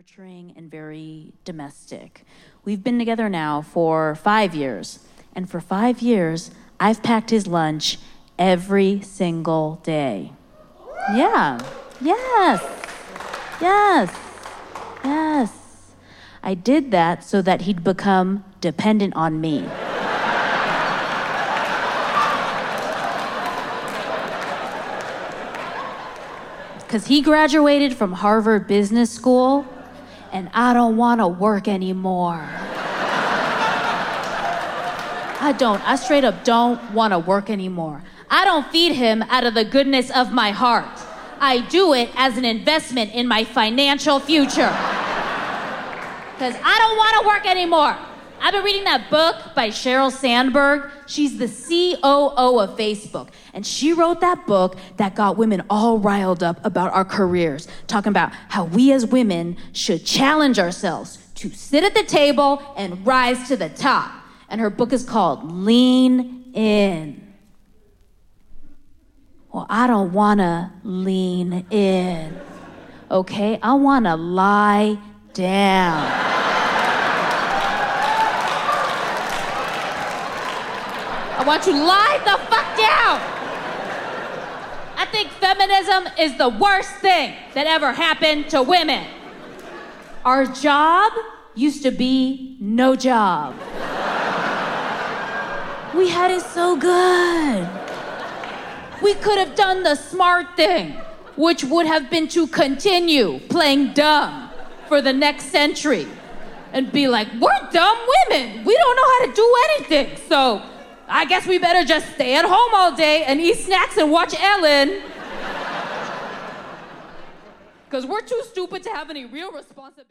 nurturing and very domestic. We've been together now for 5 years, and for 5 years, I've packed his lunch every single day. Yeah, yes. I did that so that he'd become dependent on me. Because he graduated from Harvard Business School, and I don't want to work anymore. I straight up don't want to work anymore. I don't feed him out of the goodness of my heart. I do it as an investment in my financial future. Because I don't want to work anymore. I've been reading that book by Sheryl Sandberg. She's the COO of Facebook. And she wrote that book that got women all riled up about our careers, talking about how we as women should challenge ourselves to sit at the table and rise to the top. And her book is called Lean In. Well, I don't want to lean in, okay? I want to lie down. I want you to lie the fuck down. I think feminism is the worst thing that ever happened to women. Our job used to be no job. We had it so good. We could have done the smart thing, which would have been to continue playing dumb for the next century and be like, we're dumb women. We don't know how to do anything. So I guess we better just stay at home all day and eat snacks and watch Ellen. Because we're too stupid to have any real responsibility.